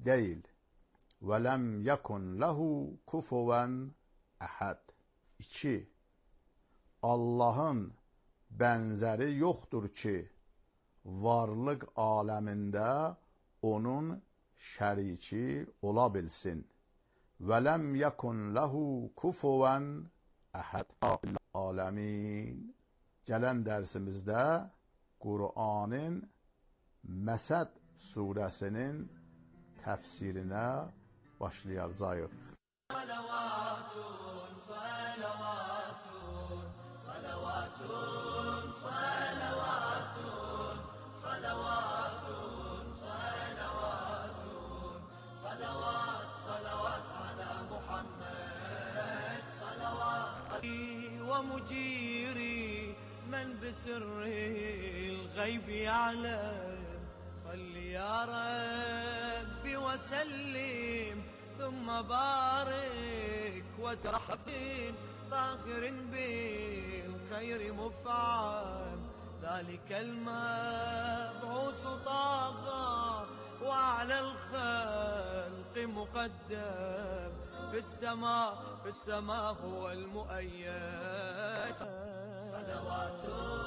değil. Ve lem yekun lehu kufuven ehad. 2. Allah'ın benzeri yoktur ki varlık aleminde onun şəriki ola bilsin. Və ləm yəkun ləhu kufuven əhəd. Aləmin. Gələn dərsimizdə Qur'anın Məsəd surəsinin təfsirinə başlayacağıq. Salavatun, salavatun, salavatun, salavatun, salavatun, salavatun, salavat, salavat ala Muhammed, salavat. Ve muciri men bisirril gaybi ya'lem. صل يا ربي وسلم ثم بارك وترحم طاهر بالخير مفعم ذلك المبعوث طه وعلى الخلق مقدم في السماء هو المؤيد صلوات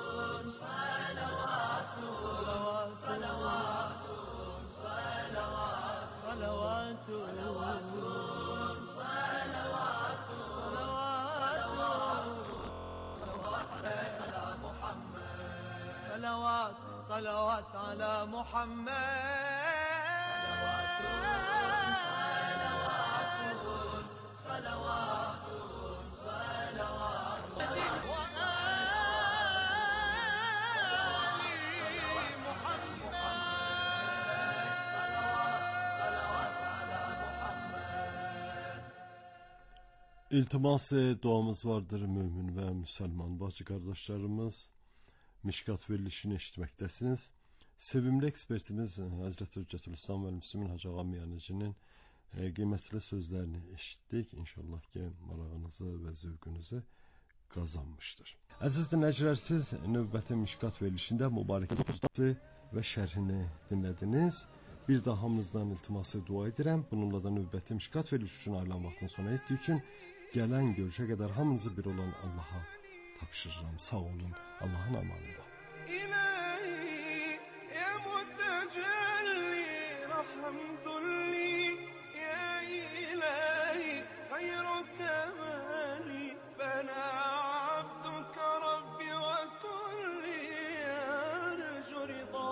صلوات صلوات صلوات صلوات صلوات صلوات صلوات على محمد صلوات صلوات على محمد صلوات صلوات صلوات İltimas duamız vardır mümin ve Müslüman bacı kardeşlerimiz. Mişkat verilişini eşitmektesiniz. Sevimli ekspertimiz Hazreti Hüccetülislam ve Müslümin Hacı Ağa Miyanici'nin kıymetli sözlerini eşittik. İnşallah ki marağınızı ve zevkünüzü kazanmıştır. Aziz dinleyiciler, siz növbəti Mişkat verilişinde mübarek ve şerhini dinlediniz. Bir daha hamınızdan iltiması dua edirəm. Bununla da növbəti Mişkat veriliş üçün ayrılan vaxtın sona etdiyi üçün gələn görüşə qədər hamınızı bir olan Allah'a tapşırıram. Sağ olun. Allah'ın amanında. İlahi ya mutecelli rahmdulli ya ilahi hayru kemali fena abduka rabbi ve kulli yarju rida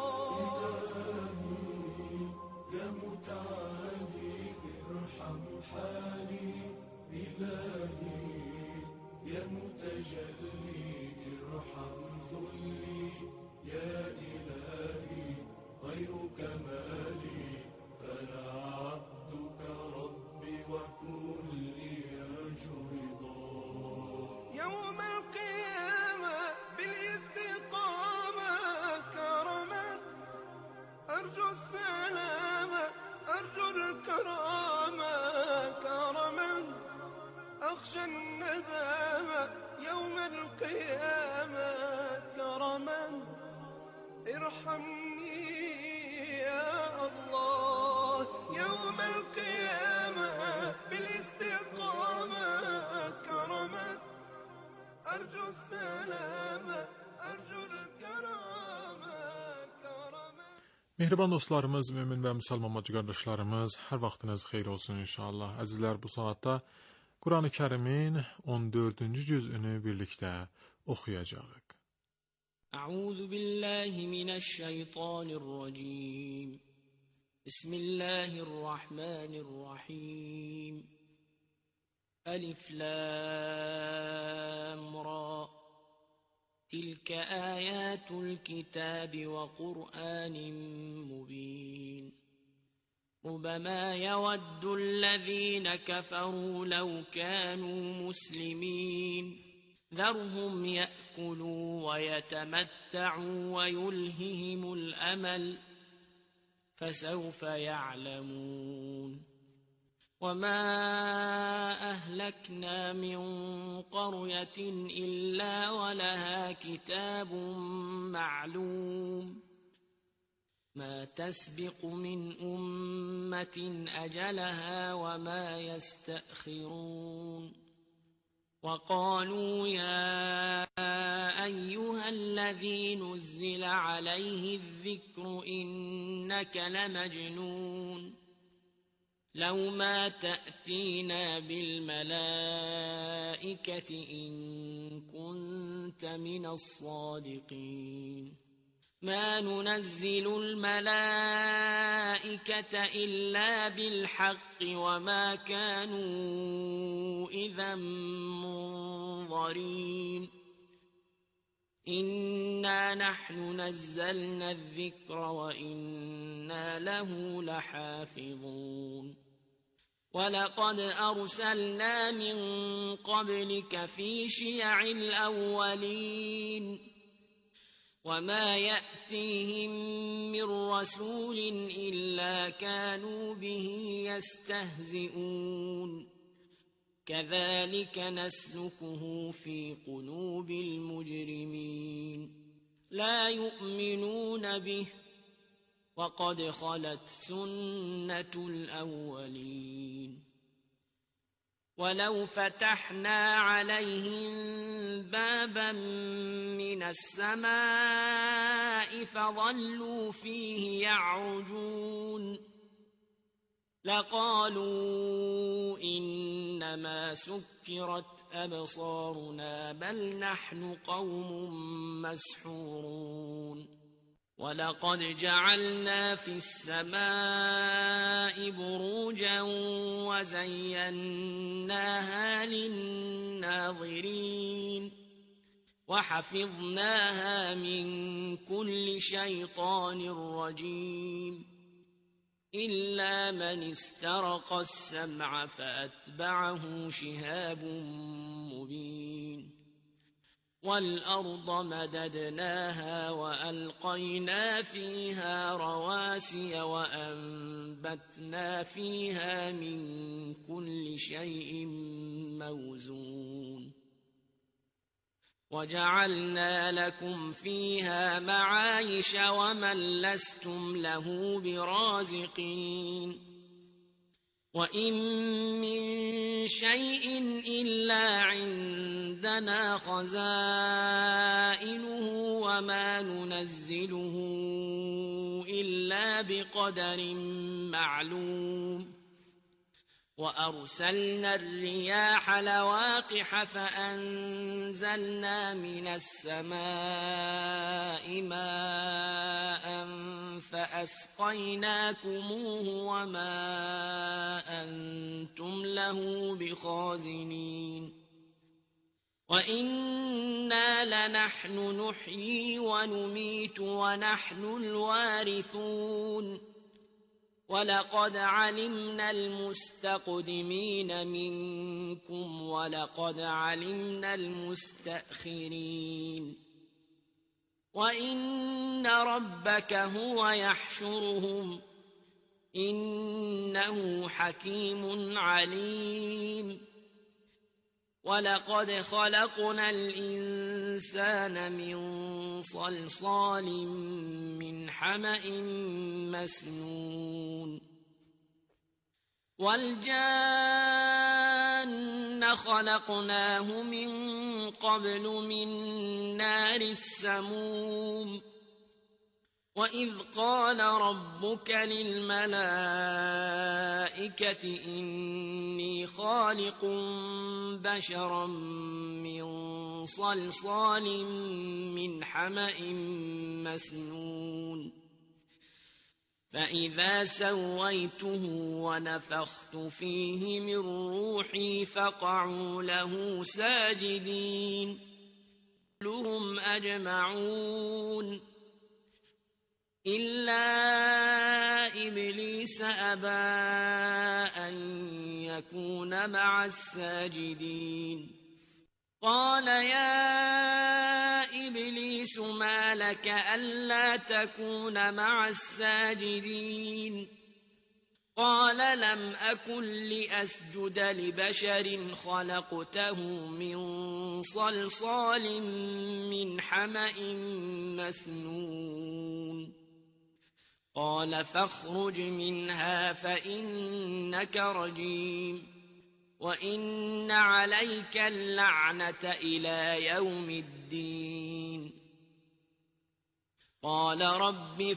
ya mutali irham hali إلهي يا متجلي ارحم ذلي يا إلهي غير كمالي فلا عبدك ربي وكلي يرجو رضا يوم القيامة بالاستقامة كرما أرجو السلامة أرجو الكرامة كرما أخشى الندامة يوم القيامة كرما ارحمني يا الله يوم القيامة بالاستقامة كرما أرجو السلامة أرجو الكرامة كرما. Mehriban dostlarımız, mümin ve Müslüman bacı kardeşlerimiz, her vaktiniz hayır olsun inşallah. Azizler, bu saatte Kur'an-ı Kerim'in 14. cüz'ünü birlikte okuyacağız. Euzu billahi mineşşeytanirracim. Bismillahirrahmanirrahim. Elif lam ra. Tilke ayatul kitabi ve Kur'anin mubin. ربما يود الذين كفروا لو كانوا مسلمين ذرهم يأكلوا ويتمتعوا ويلههم الأمل فسوف يعلمون وما أهلكنا من قرية إلا ولها كتاب معلوم ما تسبق من أمة أجلها وما يستأخرون وقالوا يا أيها الذي نزل عليه الذكر إنك لمجنون لو ما تأتينا بالملائكة إن كنت من الصادقين ما ننزل الملائكة إلا بالحق وما كانوا إذا منظرين إنا نحن نزلنا الذكر وإنا له لحافظون ولقد أرسلنا من قبلك في شيع الأولين وما يأتيهم من رسول إلا كانوا به يستهزئون كذلك نسلكه في قلوب المجرمين لا يؤمنون به وقد خلت سنة الأولين ولو فتحنا عليهم بابا من السماء فظلوا فيه يعرجون لقالوا إنما سكرت أبصارنا بل نحن قوم مسحورون ولقد جعلنا في السماء بروجا وزيناها للناظرين وحفظناها من كل شيطان رجيم إلا من استرق السمع فأتبعه شهاب مبين والأرض مددناها وألقينا فيها رواسي وأنبتنا فيها من كل شيء موزون وجعلنا لكم فيها معايش ومن لستم له برازقين وإن من شيء إلا عندنا خزائنه وما ننزله إلا بقدر معلوم وأرسلنا الرياح لواقح فأنزلنا من السماء ماء فأسقيناكموه وما أنتم له بخازنين وإنا لنحن نحيي ونميت ونحن الوارثون ولقد علمنا المستقدمين منكم ولقد علمنا المستأخرين وإن ربك هو يحشرهم إنه حكيم عليم ولقد خلقنا الإنسان من صلصال من حمأ مسنون والجان خلقناه من قبل من نار السموم وإذ قال ربك للملائكة إني خالق بشرا من صلصال من حمأ مسنون فإذا سويته ونفخت فيه من روحي فقعوا له ساجدين كلهم أجمعون إلا إبليس أبى أن يكون مع الساجدين قال يا إبليس ما لك ألا تكون مع الساجدين قال لم أكن لأسجد لبشر خلقته من صلصال من حمأ مسنون قال فاخرج منها فإنك رجيم وإن عليك اللعنة إلى يوم الدين. قال رب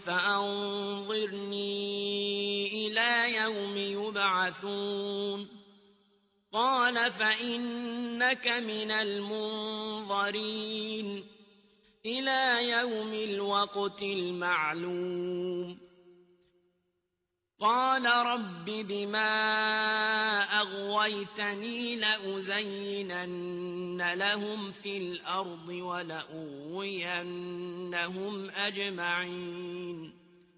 فأنظرني إلى يوم يبعثون قال فإنك من المنظرين إلى يوم الوقت المعلوم. قال رب بما أغويتني لأزينن لهم في الأرض ولأغوينهم أجمعين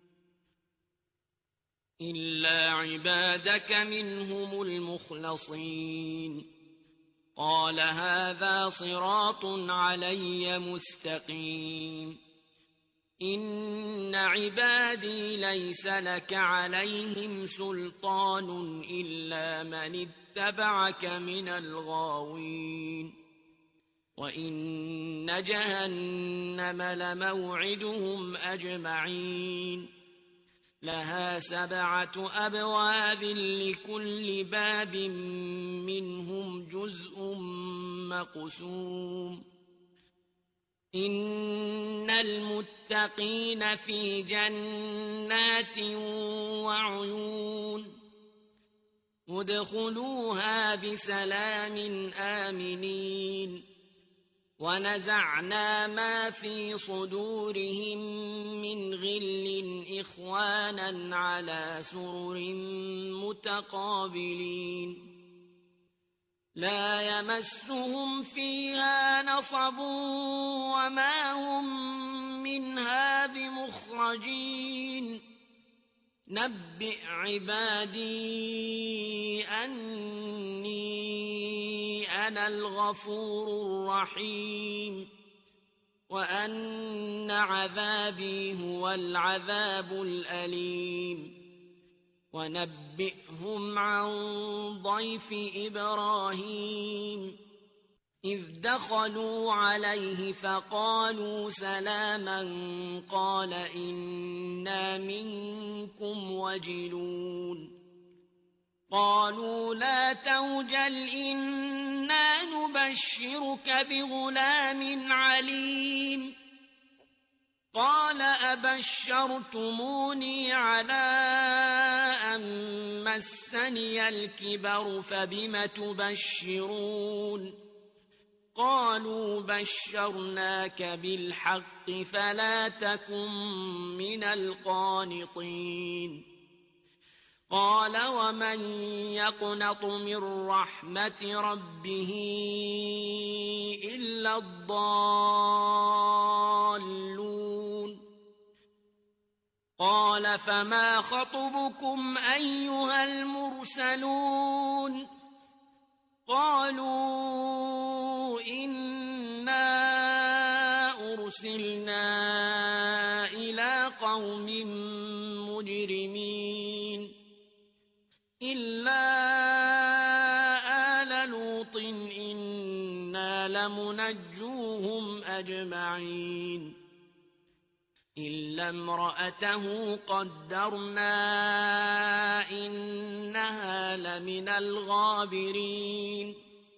إلا عبادك منهم المخلصين. قال هذا صراط علي مستقيم إن عبادي ليس لك عليهم سلطان إلا من اتبعك من الغاوين وإن جهنم لموعدهم أجمعين لها 7 أبواب لكل باب منهم جزء مقسوم. إن المتقين في جنات وعيون ادخلوها بسلام آمنين ونزعنا ما في صدورهم من غل إخوانا على سرر متقابلين لا يمسهم فيها نصب وما هم منها بمخرجين. نبئ عبادي أني أنا الغفور الرحيم وأن عذابي هو العذاب الأليم. ونبئهم عن ضيف إبراهيم إذ دخلوا عليه فقالوا سلاما قال إنا منكم وجلون قالوا لا توجل إنا نبشرك بغلام عليم قال أبشرتموني على أن مسني الكبر فبم تبشرون قالوا بشرناك بالحق فلا تكن من القانطين قال ومن يقنط من رحمة ربه إلا الضالون قال فما خطبكم أيها المرسلون قالوا إنا أرسلنا إلى قوم مجرمين إلا آل لوط إنا لمنجوهم أجمعين إلا امرأته قدرنا إنها لمن الغابرين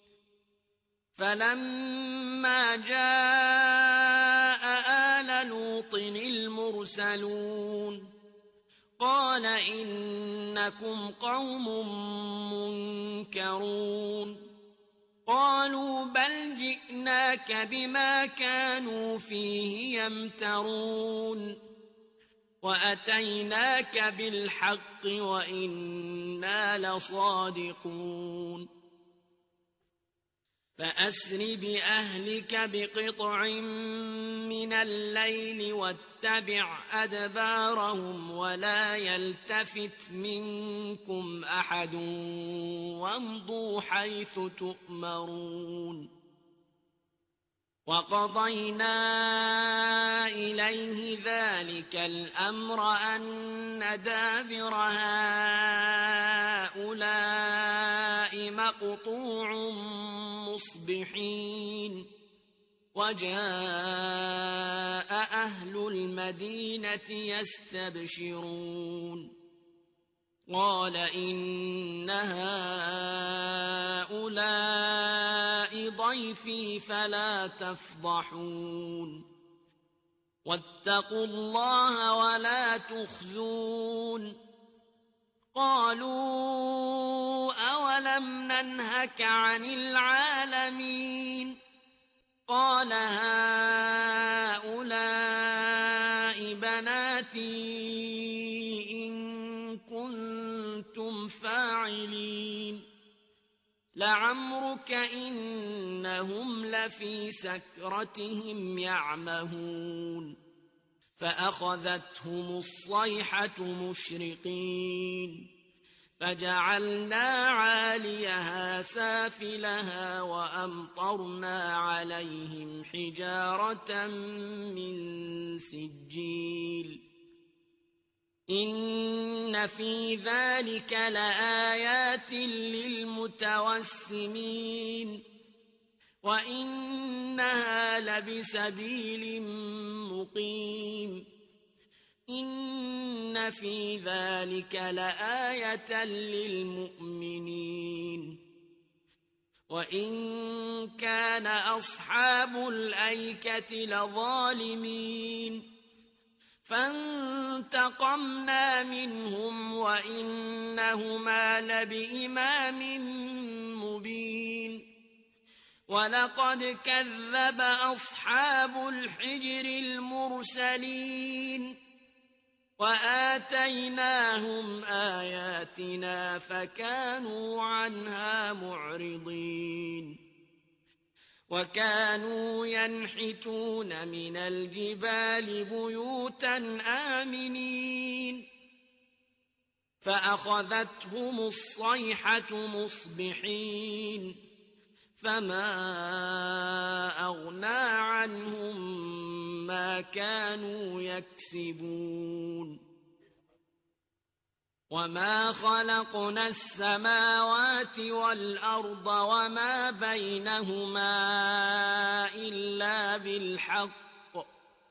فلما جاء آل لوط المرسلون قال إنكم قوم منكرون قالوا بل جئناك بما كانوا فيه يمترون وأتيناك بالحق وإنا لصادقون فأسر بأهلك بقطع من الليل واتبع أدبارهم ولا يلتفت منكم أحد وامضوا حيث تؤمرون وقضينا إليه ذلك الأمر أن دابر هؤلاء مقطوع مصبحين وجاء أهل المدينة يستبشرون قال إن هؤلاء ضيفي فلا تفضحون واتقوا الله ولا تخزون قالوا أولم ننهك عن العالمين قال هؤلاء بناتي إن كنتم فاعلين لعمرك إنهم لفي سكرتهم يعمهون فأخذتهم الصيحة مشرقين فجعلنا عاليها سافلها وأمطرنا عليهم حجارة من سجيل إن في ذلك لآيات للمتوسمين وإنها لبسبيل مقيم إن في ذلك لآية للمؤمنين وإن كان أصحاب الأيكة لظالمين فانتقمنا منهم وإنهما لبإمام مبين ولقد كذب أصحاب الحجر المرسلين وآتيناهم آياتنا فكانوا عنها معرضين وكانوا ينحتون من الجبال بيوتا آمنين فأخذتهم الصيحة مصبحين فما أغنى عنهم ما كانوا يكسبون وما خلقنا السماوات والأرض وما بينهما إلا بالحق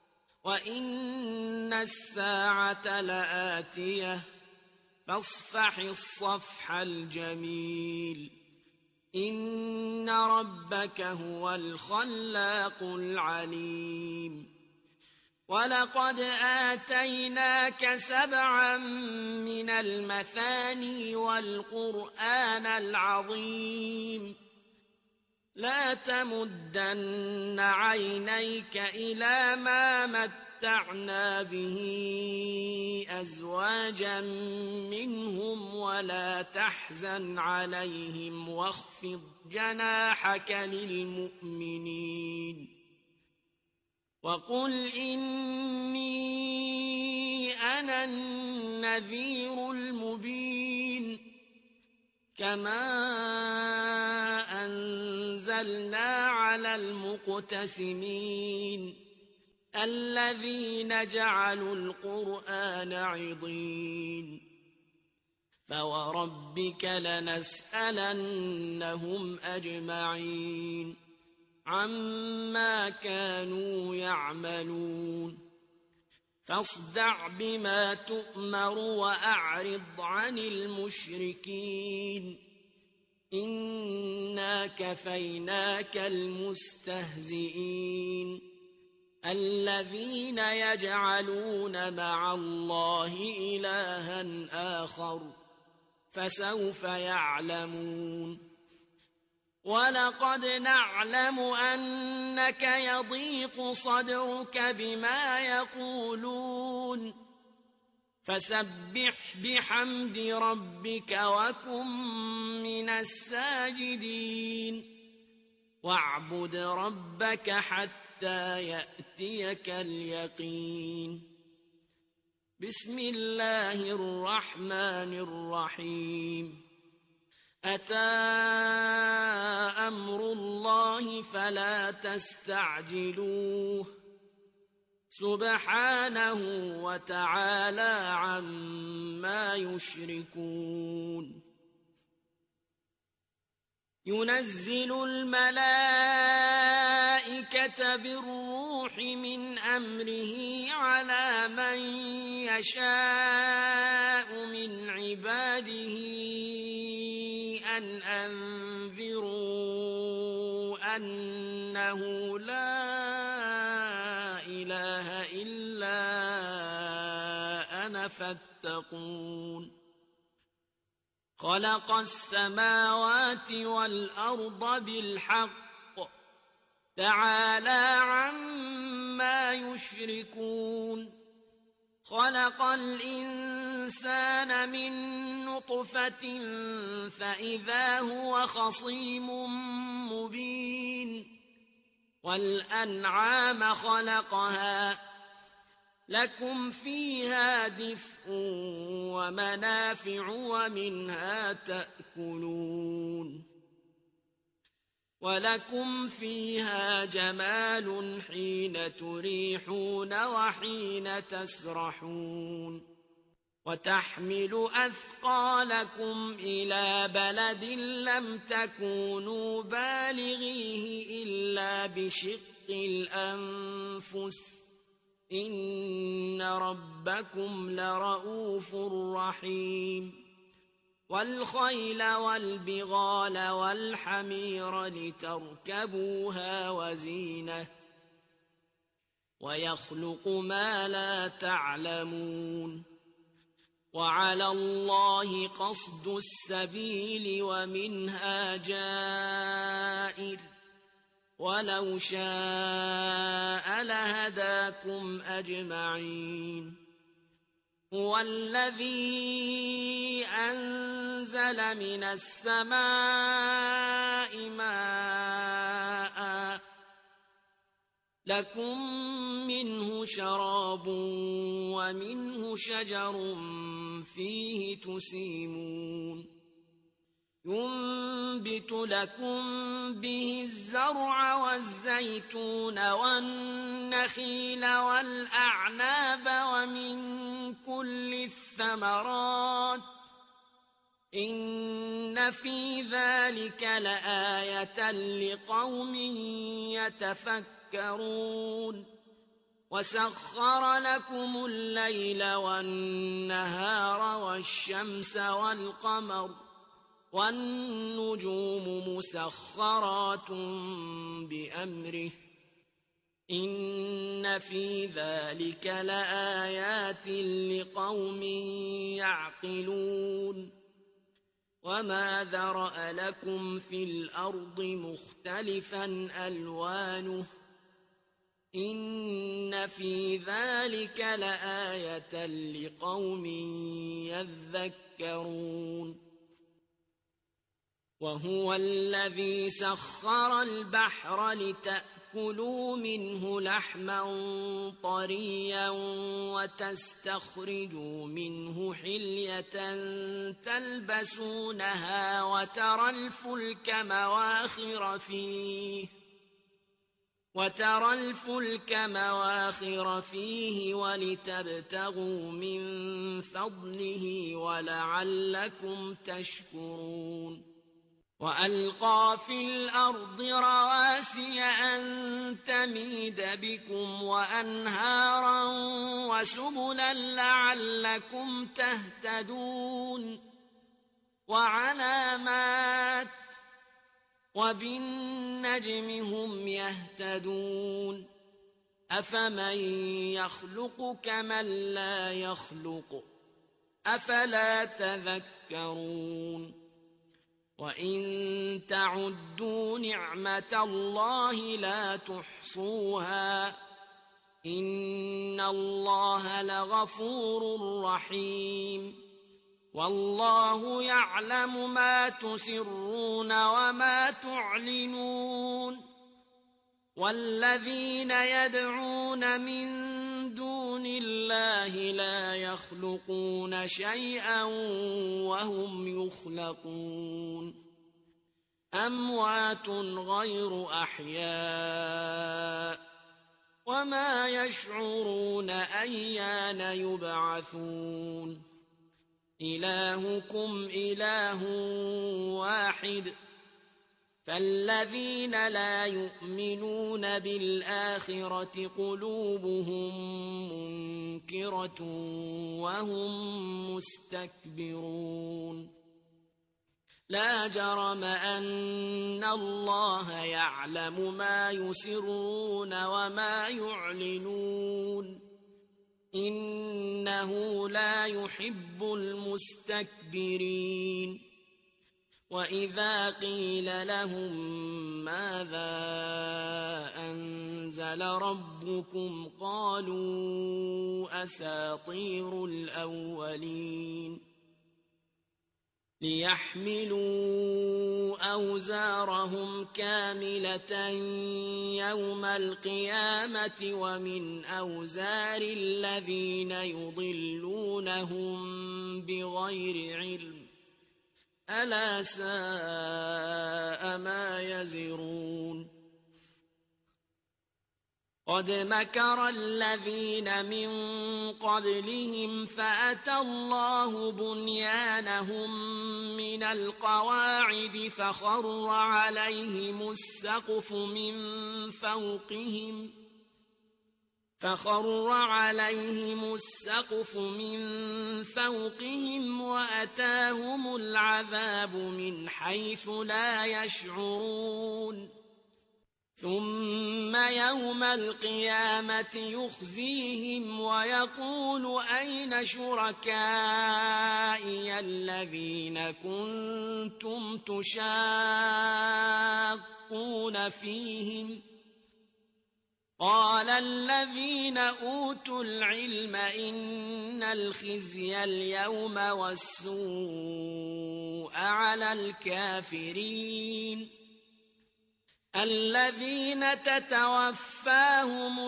وإن الساعة لآتية فاصفح الصفح الجميل إن ربك هو الخلاق العليم ولقد آتيناك 7 من المثاني والقرآن العظيم لا تمدن عينيك إلى ما متعنا به أزواجا منهم ولا تحزن عليهم واخفض جناحك للمؤمنين وقل إني أنا النذير المبين كما أنزلنا على المقتسمين الذين جعلوا القرآن عضين فوربك لنسألنهم أجمعين عما كانوا يعملون فاصدع بما تؤمر وأعرض عن المشركين إنا كفيناك المستهزئين الذين يجعلون مع الله إلها آخر فسوف يعلمون ولقد نعلم أنك يضيق صدرك بما يقولون فسبح بحمد ربك وكن من الساجدين واعبد ربك حتى يأتيك اليقين بسم الله الرحمن الرحيم أتى أمر الله فلا تستعجلوه سبحانه وتعالى عما يشركون ينزل الملائكة بالروح من أمره على من يشاء من عباده أن أنذروا أنه لا إله إلا أنا فاتقون خلق السماوات والأرض بالحق تعالى عما يشركون خلق الإنسان من نطفة فإذا هو خصيم مبين والأنعام خلقها لكم فيها دفء ومنافع ومنها تأكلون ولكم فيها جمال حين تريحون وحين تسرحون وتحمل أثقالكم إلى بلد لم تكونوا بالغيه إلا بشق الأنفس إن ربكم لرؤوف رحيم والخيل والبغال والحمير لتركبوها وزينة ويخلق ما لا تعلمون وعلى الله قصد السبيل ومنها جائر ولو شاء لهداكم أجمعين هو الذي أنزل من السماء ماء لكم منه شراب ومنه شجر فيه تسيمون ينبت لكم به الزرع والزيتون والنخيل والأعناب ومن كل الثمرات إن في ذلك لآية لقوم يتفكرون وسخر لكم الليل والنهار والشمس والقمر والنجوم مسخرات بأمره إن في ذلك لآيات لقوم يعقلون وما ذرأ لكم في الأرض مختلفا ألوانه إن في ذلك لآية لقوم يذكرون وهو الذي سخر البحر لتأكلوا منه لحما طريا وتستخرجوا منه حلية تلبسونها وترى الفلك مواخر فيه ولتبتغوا من فضله ولعلكم تشكرون وألقى في الأرض رواسي أن تميد بكم وأنهارا وسبلا لعلكم تهتدون وعلامات وبالنجم هم يهتدون أفمن يخلق كمن لا يخلق أفلا تذكرون وإن تعدوا نعمة الله لا تحصوها إن الله لغفور رحيم والله يعلم ما تسرون وما تعلنون والذين يدعون من دون الله لا يخلقون شيئا وهم يخلقون أموات غير أحياء وما يشعرون أيان يبعثون إلهكم إله واحد فالذين لا يؤمنون بالآخرة قلوبهم منكرة وهم مستكبرون لا جرم أن الله يعلم ما يسرون وما يعلنون إنه لا يحب المستكبرين وإذا قيل لهم ماذا أنزل ربكم قالوا أساطير الأولين ليحملوا أوزارهم كاملة يوم القيامة ومن أوزار الذين يضلونهم بغير علم ألا ساء ما يزرون قد مكر الذين من قبلهم فأتى الله بنيانهم من القواعد فخر عليهم السقف من فوقهم وأتاهم العذاب من حيث لا يشعرون ثم يوم القيامة يخزيهم ويقول أين شركائي الذين كنتم تشاقون فيهم قال الذين أوتوا العلم إن الخزي اليوم والسوء على الكافرين الذين تتوفاهم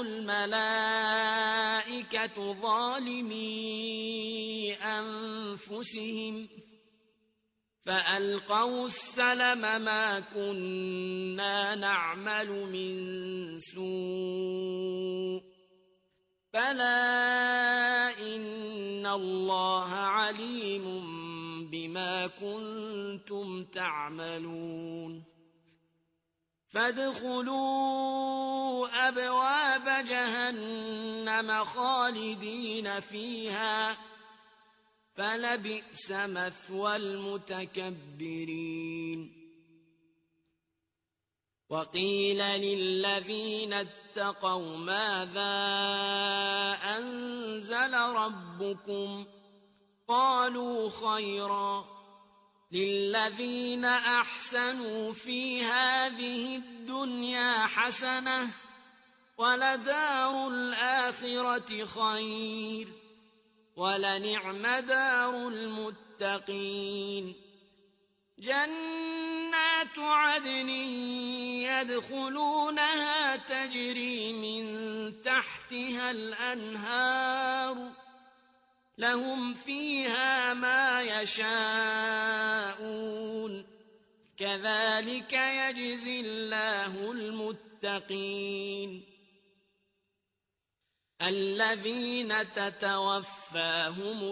الملائكة ظالمي أنفسهم فألقوا السلم ما كنا نعمل من سوء بلى إن الله عليم بما كنتم تعملون فادخلوا أبواب جهنم خالدين فيها فلبئس مثوى المتكبرين وقيل للذين اتقوا ماذا أنزل ربكم قالوا خيرا للذين أحسنوا في هذه الدنيا حسنة ولدار الآخرة خير ولنعم دار المتقين جنات عدن يدخلونها تجري من تحتها الأنهار لهم فيها ما يشاءون كذلك يجزي الله المتقين الذين تتوفاهم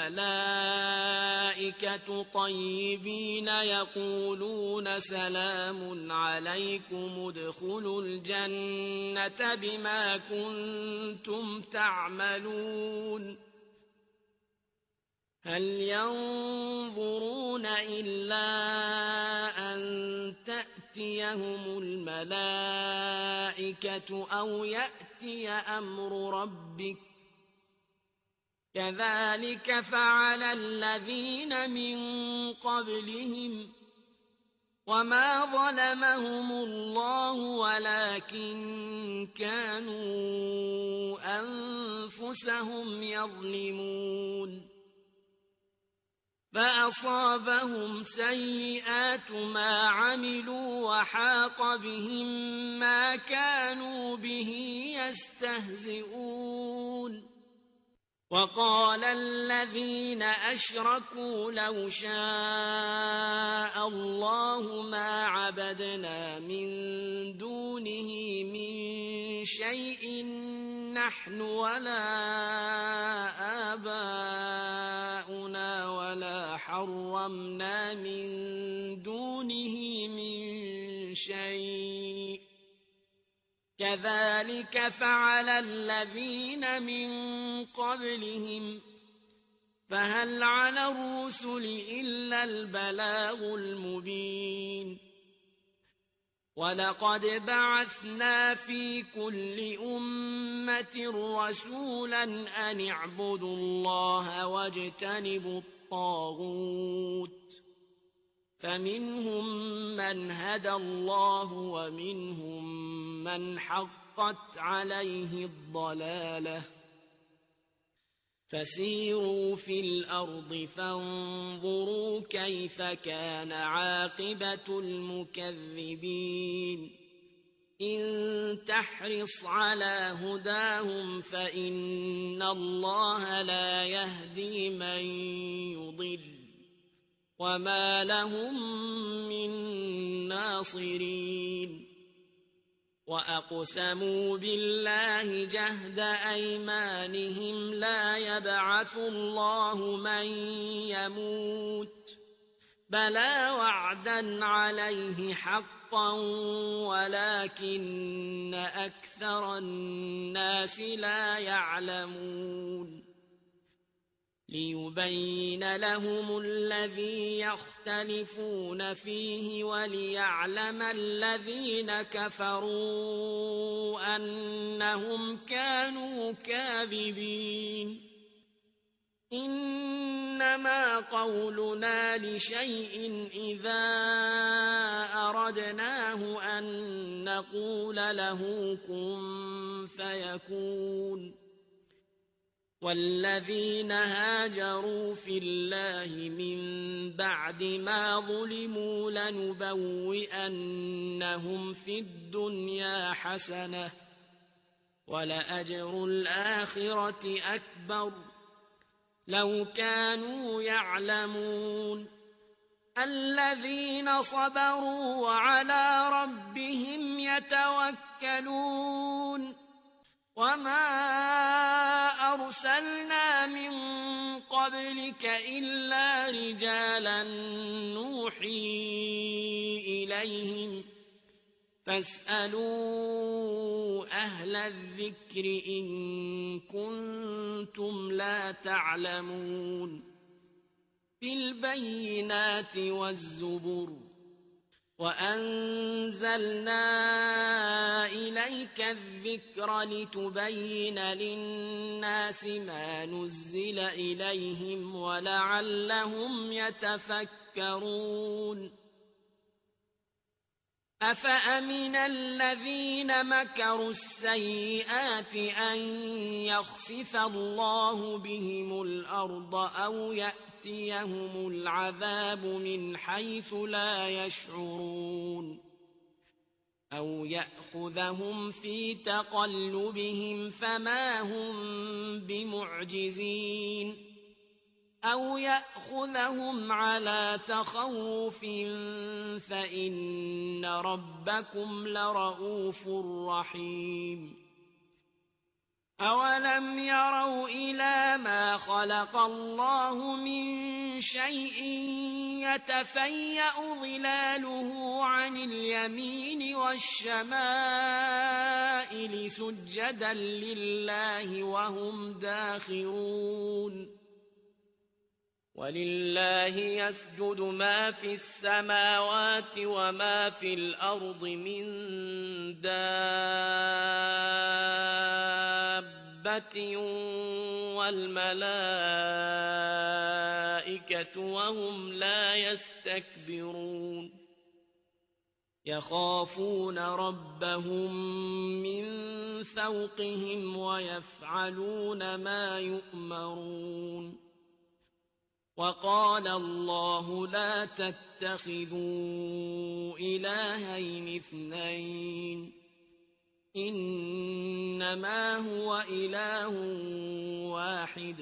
الملائكة طيبين يقولون سلام عليكم ادخلوا الجنة بما كنتم تعملون هل ينظرون إلا أن تأتيهم الملائكة أو يأتي أمر ربك كذلك فعل الذين من قبلهم وما ظلمهم الله ولكن كانوا أنفسهم يظلمون فأصابهم سيئات ما عملوا وحاق بهم ما كانوا به يستهزئون وقال الذين أشركوا لو شاء الله ما عبدنا من دونه من شيء نحن ولا آباؤنا ولا حرمنا من دونه من شيء كذلك فعل الذين من قبلهم فهل على الرسل إلا البلاغ المبين ولقد بعثنا في كل أمة رسولا أن اعبدوا الله واجتنبوا الطاغوت فمنهم من هدى الله ومنهم من حقت عليه الضلالة فسيروا في الأرض فانظروا كيف كان عاقبة المكذبين إن تحرص على هداهم فإن الله لا يهدي من يضل وما لهم من ناصرين وأقسموا بالله جهد أيمانهم لا يبعث الله من يموت بلى وعدا عليه حقا ولكن أكثر الناس لا يعلمون ليبين لهم الذي يختلفون فيه وليعلم الذين كفروا أنهم كانوا كاذبين إنما قولنا لشيء إذا أردناه أن نقول له كن فيكون والذين هاجروا في الله من بعد ما ظلموا لنبوئنهم في الدنيا حسنة ولأجر الآخرة أكبر لو كانوا يعلمون الذين صبروا وعلى ربهم يتوكلون وما أرسلنا من قبلك إلا رجالا نوحي إليهم فاسألوا أهل الذكر إن كنتم لا تعلمون بالبينات والزبر وأنزلنا إليك الذكر لتبين للناس ما نزل إليهم ولعلهم يتفكرون أفأمن الذين مكروا السيئات أن يخسف الله بهم الأرض أو يأتيهم العذاب من حيث لا يشعرون أو يأخذهم في تقلبهم فما هم بمعجزين أو يأخذهم على تخوف فإن ربكم لرؤوف رحيم أولم يروا إلى ما خلق الله من شيء يتفيأ ظلاله عن اليمين والشمائل سجدا لله وهم داخرون ولله يسجد ما في السماوات وما في الأرض من دابة والملائكة وهم لا يستكبرون يخافون ربهم من فوقهم ويفعلون ما يؤمرون وقال الله لا تتخذوا إلهين اثنين إنما هو إله واحد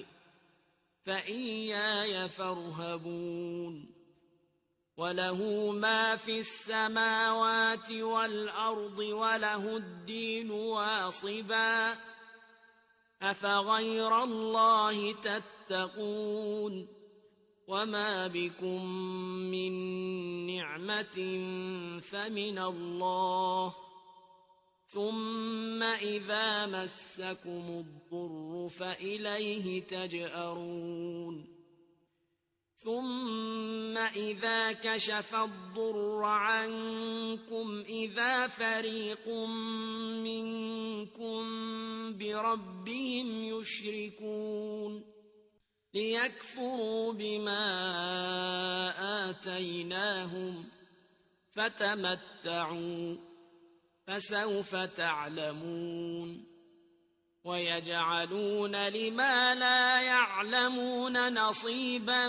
فإياي فارهبون وله ما في السماوات والأرض وله الدين واصبا أفغير الله تتقون وما بكم من نعمة رحمة فمن الله، ثم إذا مسكم الضر فإليه تجأرون. ثم إذا كشف الضر عنكم إذا فريق منكم بربهم يشركون، ليكفروا بما آتيناهم، فتمتعوا فسوف تعلمون. ويجعلون لما لا يعلمون نصيبا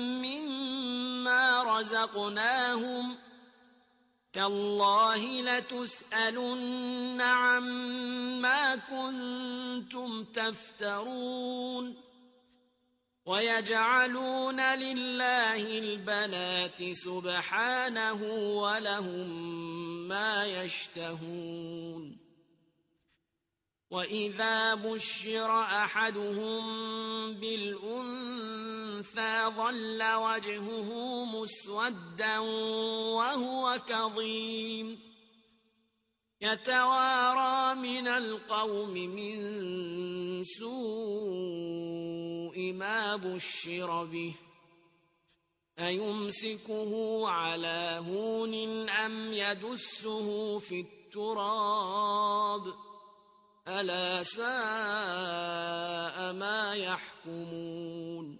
مما رزقناهم، تالله لتسألن عما كنتم تفترون. ويجعلون لله البنات سبحانه ولهم ما يشتهون. وإذا بشر أحدهم بالأنثى ظل وجهه مسودا وهو كظيم، يتوارى من القوم من سوء ما بشر به، أيمسكه على هون أم يدسه في التراب، ألا ساء ما يحكمون.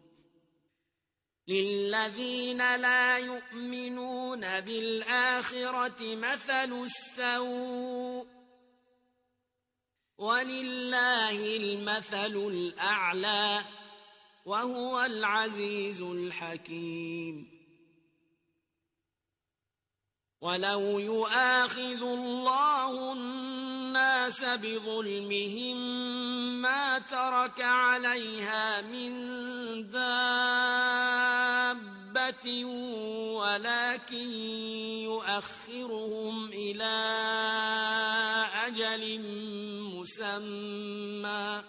للذين لا يؤمنون بالآخرة مثل السوء، ولله المثل الأعلى وهو العزيز الحكيم. ولو يؤاخذ الله الناس بظلمهم ما ترك عليها من دابة ولكن يؤخرهم إلى أجل مسمى،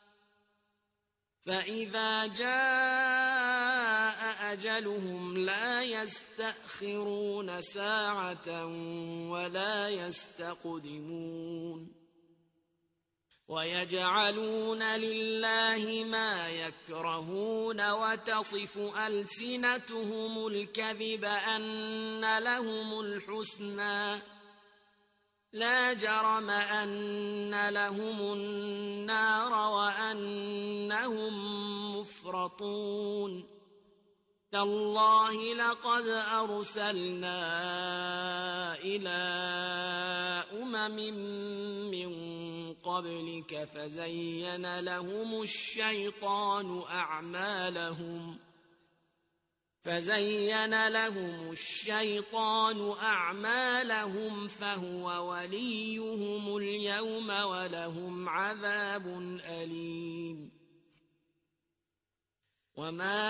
فإذا جاء أجلهم لا يستأخرون ساعة ولا يستقدمون. ويجعلون لله ما يكرهون وتصف ألسنتهم الكذب أن لهم الحسنى، لا جرم أن لهم النار وأنهم مفرطون. تالله لقد أرسلنا إلى أمم من قبلك فزين لهم الشيطان أعمالهم فهو وليهم اليوم ولهم عذاب أليم. وما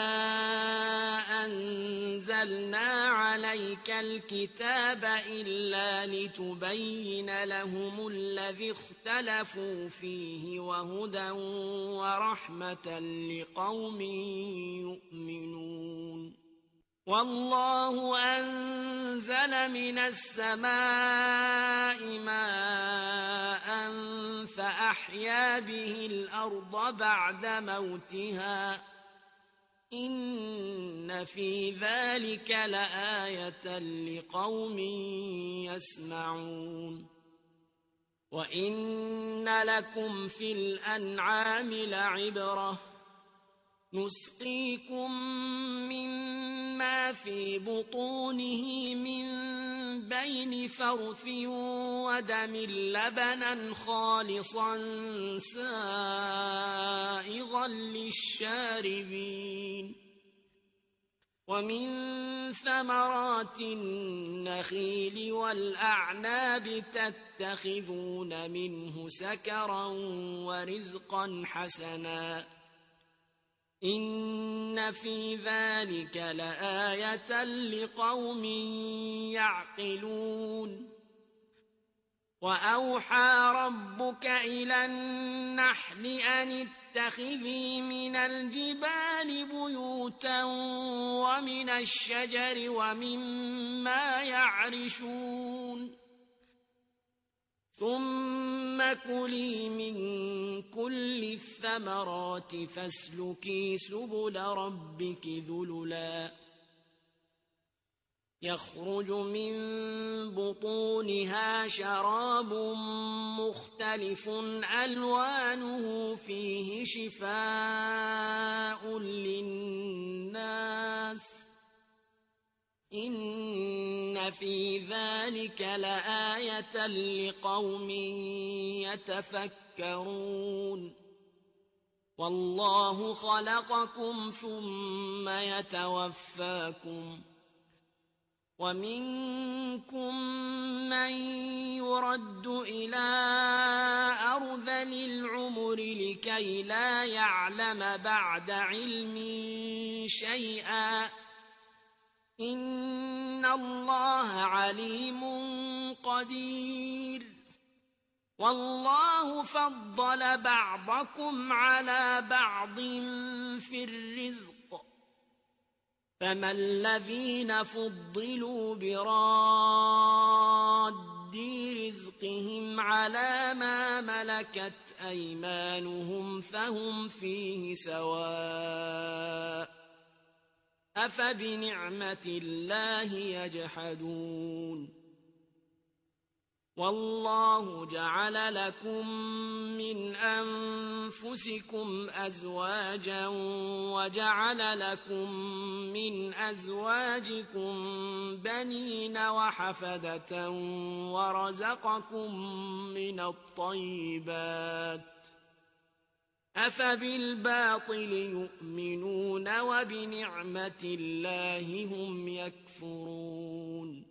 أنزلنا عليك الكتاب إلا لتبين لهم الذي اختلفوا فيه وهدى ورحمة لقوم يؤمنون. والله أنزل من السماء ماء فأحيا به الأرض بعد موتها، إن في ذلك لآية لقوم يسمعون. وإن لكم في الأنعام لعبرة، نسقيكم مما في بطونه من بين فرث ودم لبنا خالصا سائغا للشاربين، ومن ثمرات النخيل والأعناب تتخذون منه سكرا ورزقا حسنا، إن في ذلك لآية لقوم يعقلون. وأوحى ربك إلى النحل أن اتخذي من الجبال بيوتا ومن الشجر ومما يعرشون ثم كلي من كل الثمرات فاسلكي سبل ربك ذللا يخرج من بطونها شراب مختلف ألوانه فيه شفاء للناس إن في ذلك لآية لقوم يتفكرون والله خلقكم ثم يتوفاكم ومنكم من يرد إلى أرذل العمر لكي لا يعلم بعد علم شيئا إن الله عليم قدير والله فضل بعضكم على بعض في الرزق فما الذين فضلوا براد رزقهم على ما ملكت أيمانهم فهم فيه سواء أفبنعمة الله يجحدون والله جعل لكم من أنفسكم أزواجا وجعل لكم من أزواجكم بنين وحفدة ورزقكم من الطيبات أفبالباطل يؤمنون وبنعمة الله هم يكفرون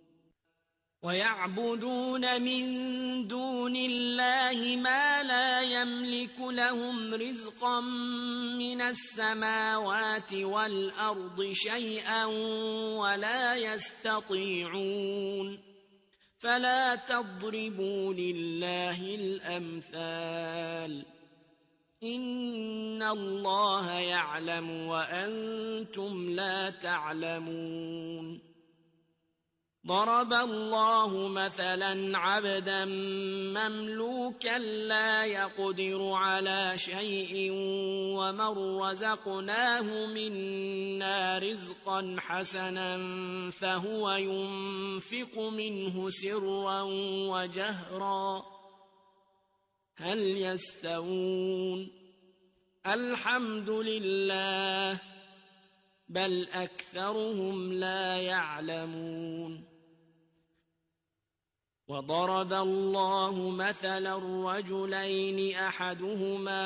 ويعبدون من دون الله ما لا يملك لهم رزقا من السماوات والأرض شيئا ولا يستطيعون فلا تضربوا لله الأمثال إن الله يعلم وأنتم لا تعلمون ضرب الله مثلا عبدا مملوكا لا يقدر على شيء ومن رزقناه منا رزقا حسنا فهو ينفق منه سرا وجهرا هل يستوون الحمد لله بل أكثرهم لا يعلمون وضرب الله مثلا رجلين أحدهما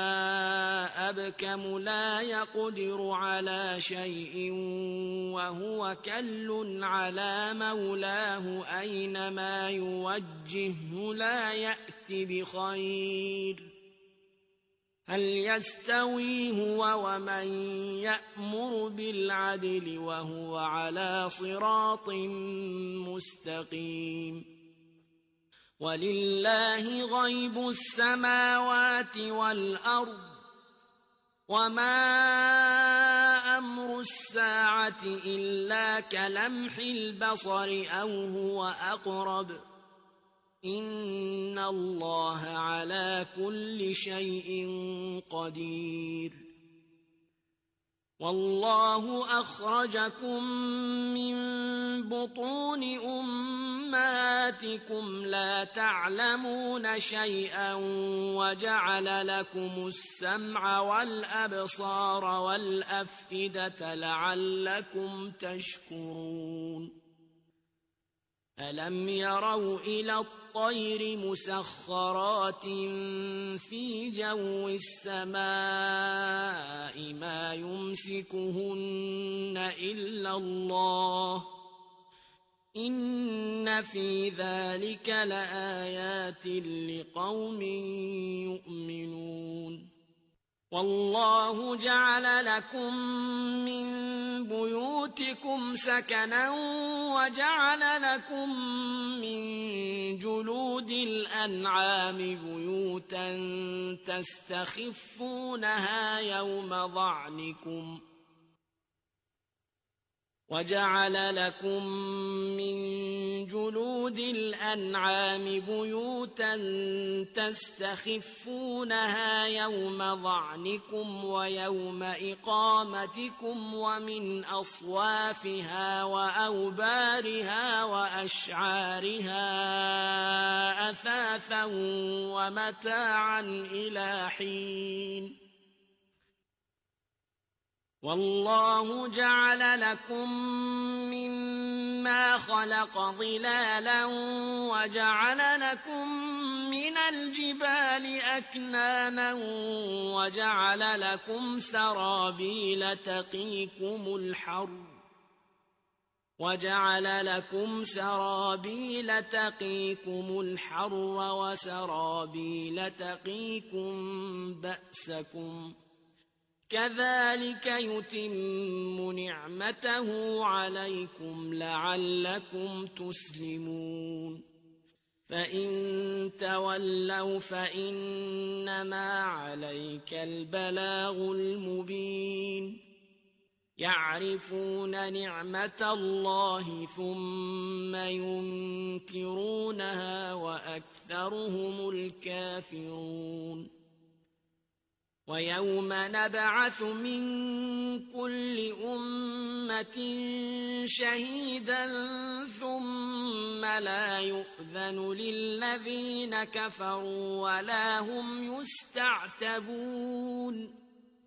أبكم لا يقدر على شيء وهو كل على مولاه أينما يوجهه لا يأتي بخير هل يستوي هو ومن يأمر بالعدل وهو على صراط مستقيم ولله غيب السماوات والأرض وما أمر الساعة إلا كلمح البصر أو هو أقرب إن الله على كل شيء قدير والله أخرجكم من بطون أمهاتكم لا تعلمون شيئا وجعل لكم السمع والأبصار والأفئدة لعلكم تشكرون ألم يروا إلى الطير مسخرات في جو السماء ما يمسكهن إلا الله إن في ذلك لآيات لقوم يؤمنون والله جعل لكم من بيوتكم سكنا وجعل لكم من جلود الأنعام بيوتا تستخفونها يوم ظعنكم وجعل لكم من جلود الأنعام بيوتا تستخفونها يوم ظعنكم ويوم إقامتكم ومن أصوافها وأوبارها وأشعارها أثاثا ومتاعا إلى حين والله جعل لكم مما خلق ظلالا وجعل لكم من الجبال أكنانا وجعل لكم سرابيل تقيكم الحر وسرابيل تقيكم بأسكم كذلك يتم نعمته عليكم لعلكم تسلمون فإن تولوا فإنما عليك البلاغ المبين يعرفون نعمة الله ثم ينكرونها وأكثرهم الكافرون ويوم نبعث من كل أمة شهيدا ثم لا يؤذن للذين كفروا ولا هم يستعتبون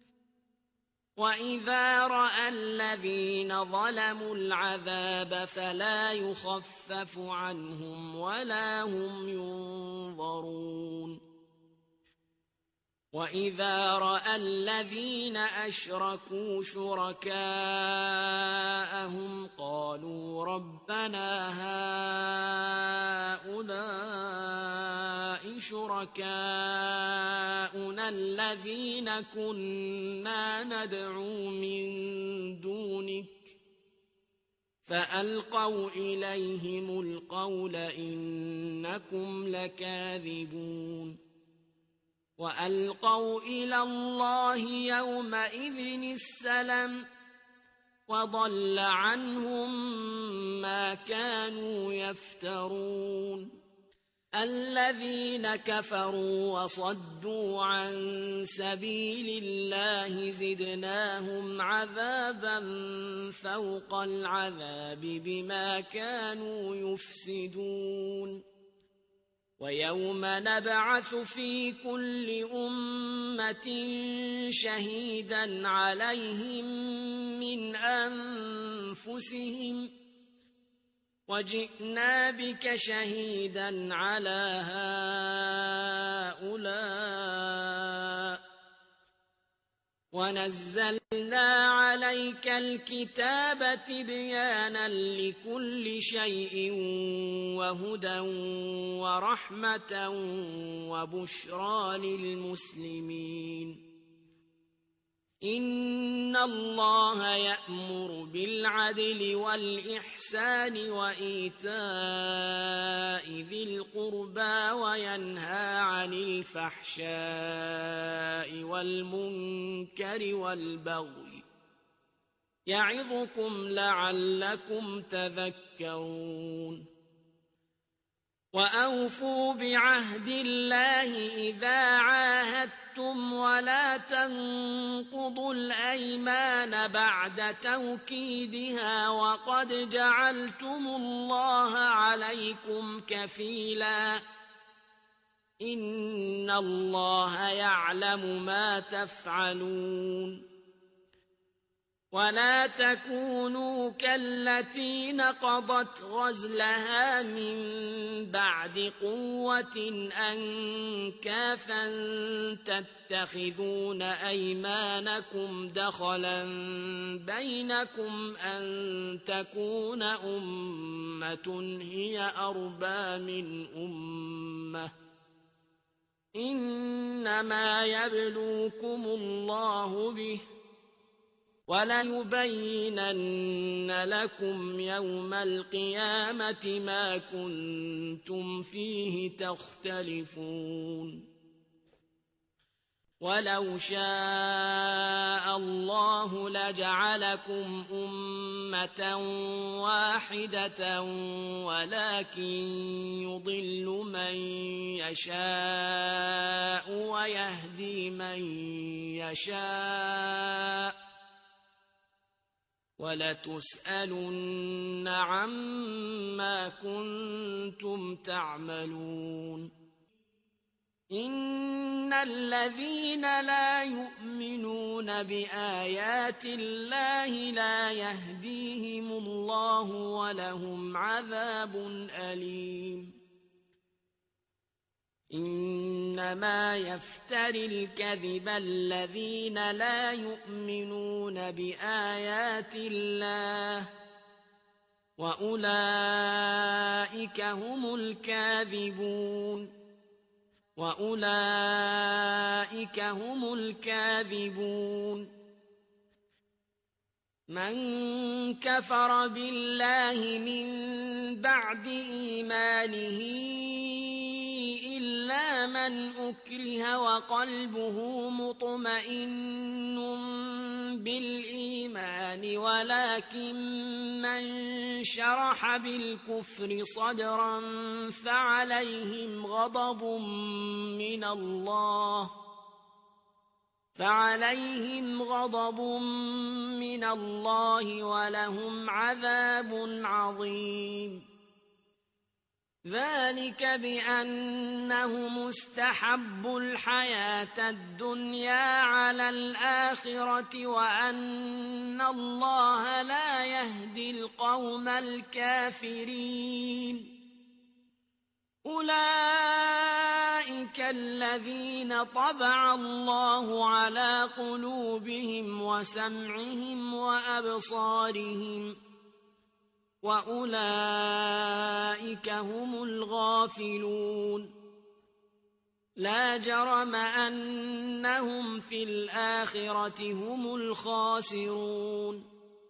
وإذا رأى الذين ظلموا العذاب فلا يخفف عنهم ولا هم ينظرون وإذا رأى الذين أشركوا شركاءهم قالوا ربنا هؤلاء شركاؤنا الذين كنا ندعو من دونك فألقوا إليهم القول إنكم لكاذبون وألقوا إلى الله يومئذ السلم وضل عنهم ما كانوا يفترون الذين كفروا وصدوا عن سبيل الله زدناهم عذابا فوق العذاب بما كانوا يفسدون ويوم نبعث في كل أمة شهيدا عليهم من أنفسهم وجئنا بك شهيدا على هؤلاء ونزلنا عليك الكتاب تبيانا لكل شيء وهدى ورحمة وبشرى للمسلمين إن الله يأمر بالعدل والإحسان وإيتاء ذي القربى وينهى عن الفحشاء والمنكر والبغي يعظكم لعلكم تذكرون وأوفوا بعهد الله إذا عاهدتم ولا تنقضوا الأيمان بعد توكيدها وقد جعلتم الله عليكم كفيلا إن الله يعلم ما تفعلون ولا تكونوا كالتي نقضت غزلها من بعد قوة أنكاثا تتخذون أيمانكم دخلا بينكم أن تكون أمة هي أربى من أمة إنما يبلوكم الله به وليبينن لكم يوم القيامة ما كنتم فيه تختلفون ولو شاء الله لجعلكم أمة واحدة ولكن يضل من يشاء ويهدي من يشاء ولتسألن عما كنتم تعملون إن الذين لا يؤمنون بآيات الله لا يهديهم الله ولهم عذاب أليم إنما يفتري الكذب الذين لا يؤمنون بآيات الله وأولئك هم الكاذبون من كفر بالله من بعد إيمانه إلا من أكره وقلبه مطمئن بالإيمان ولكن من شرح بالكفر صدرا فعليهم غضب من الله ولهم عذاب عظيم ذلك بأنهم استحبوا الحياة الدنيا على الآخرة وأن الله لا يهدي القوم الكافرين أولئك الذين طبع الله على قلوبهم وسمعهم وأبصارهم وأولئك هم الغافلون لا جرم أنهم في الآخرة هم الخاسرون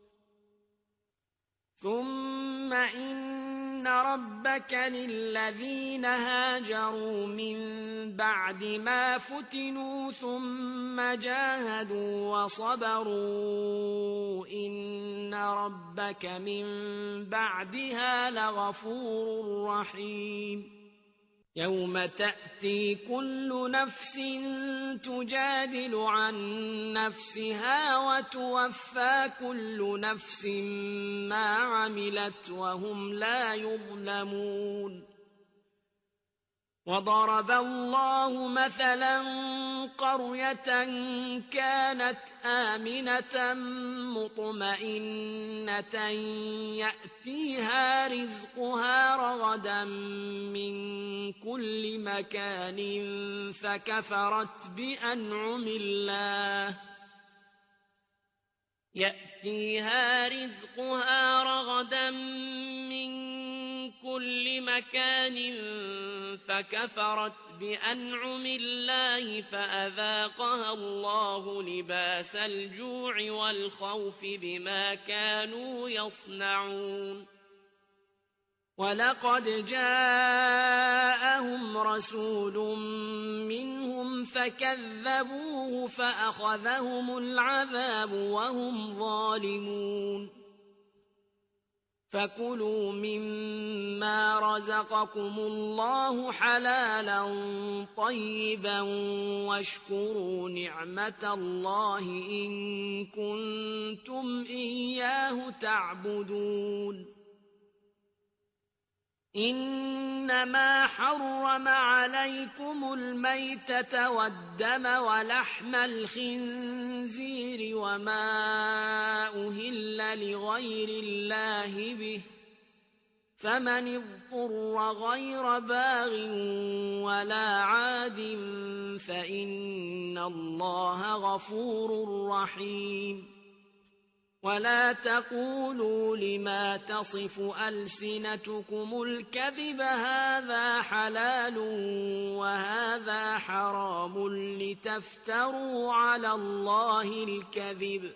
ثم إن ربك للذين هاجروا من بعد ما فتنوا ثم جاهدوا وصبروا إن ربك من بعدها لغفور رحيم يوم تأتي كل نفس تجادل عن نفسها وتوفى كل نفس ما عملت وهم لا يظلمون وضرب الله مثلا قرية كانت آمنة مطمئنة يأتيها رزقها رغدا من كل مكان فكفرت بأنعم الله فأذاقها الله لباس الجوع والخوف بما كانوا يصنعون ولقد جاءهم رسول منهم فكذبوه فأخذهم العذاب وهم ظالمون فكلوا مما رزقكم الله حلالا طيبا واشكروا نعمة الله إن كنتم إياه تعبدون إنما حرم عليكم الميتة والدم ولحم الخنزير وما أهل لغير الله به فمن اضطر غير باغ ولا عاد فإن الله غفور رحيم ولا تقولوا لما تصف ألسنتكم الكذب هذا حلال وهذا حرام لتفتروا على الله الكذب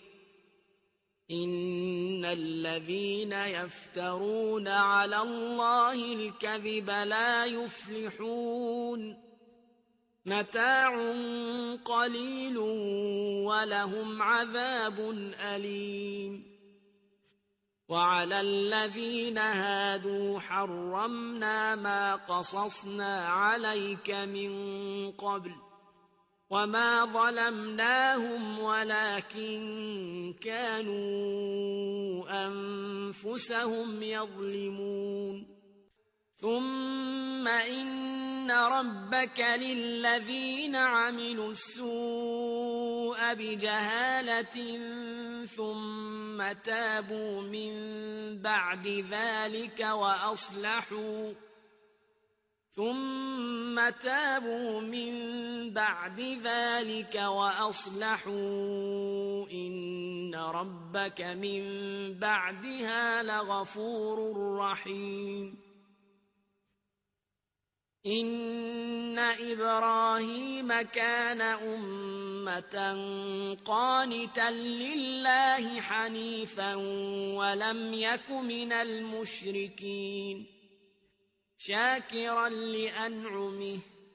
إن الذين يفترون على الله الكذب لا يفلحون متاع قليل ولهم عذاب أليم وعلى الذين هادوا حرمنا ما قصصنا عليك من قبل وما ظلمناهم ولكن كانوا أنفسهم يظلمون ثم إن ربك للذين عملوا السوء بجهالة ثم تابوا من بعد ذلك وأصلحوا إن ربك من بعدها لغفور رحيم إن إبراهيم كان أمة قانتا لله حنيفا ولم يك من المشركين شاكرا لأنعمه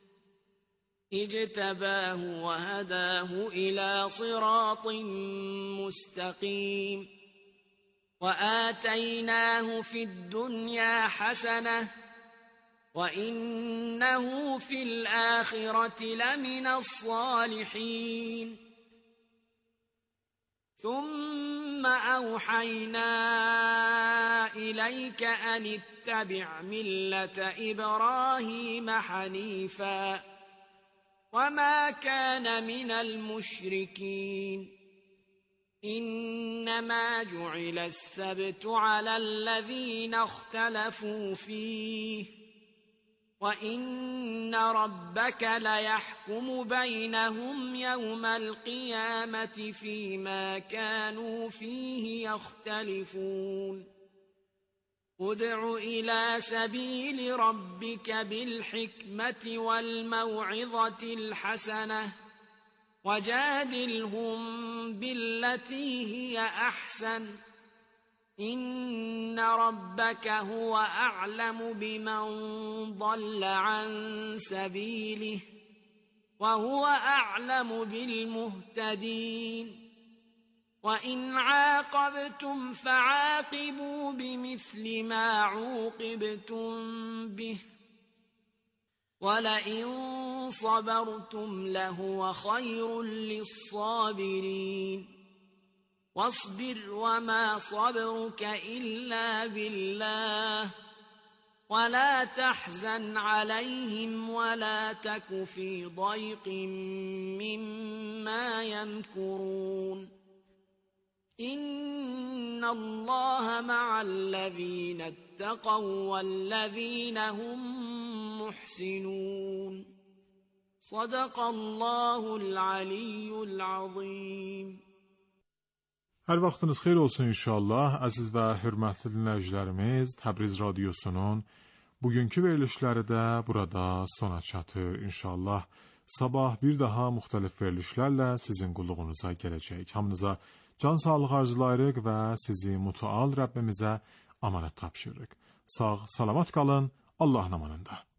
اجتباه وهداه إلى صراط مستقيم وآتيناه في الدنيا حسنة وإنه في الآخرة لمن الصالحين ثم أوحينا إليك أن اتبع ملة إبراهيم حنيفا وما كان من المشركين إنما جعل السبت على الذين اختلفوا فيه وإن ربك ليحكم بينهم يوم القيامة فيما كانوا فيه يختلفون ادع إلى سبيل ربك بالحكمة والموعظة الحسنة وجادلهم بالتي هي أحسن إن ربك هو أعلم بمن ضل عن سبيله وهو أعلم بالمهتدين وإن عاقبتم فعاقبوا بمثل ما عوقبتم به ولئن صبرتم لهو خير للصابرين واصبر وما صبرك إلا بالله ولا تحزن عليهم ولا تك في ضيق مما يمكرون إن الله مع الذين اتقوا والذين هم محسنون صدق الله العلي العظيم. Hər vaxtınız xeyir olsun inşallah. Əziz və hörmətli dinləyicilərimiz, Təbriz Radiosunun bugünkü verilişləri də burada sona çatır inşallah. Sabah bir daha müxtəlif verilişlərlə sizin qulluğunuza gələcək. Hamınıza can sağlığı arzulayırıq və sizi mütəal Rəbbimizə amanət tapşırırıq. Sağ, salamat qalın, Allahın amanında.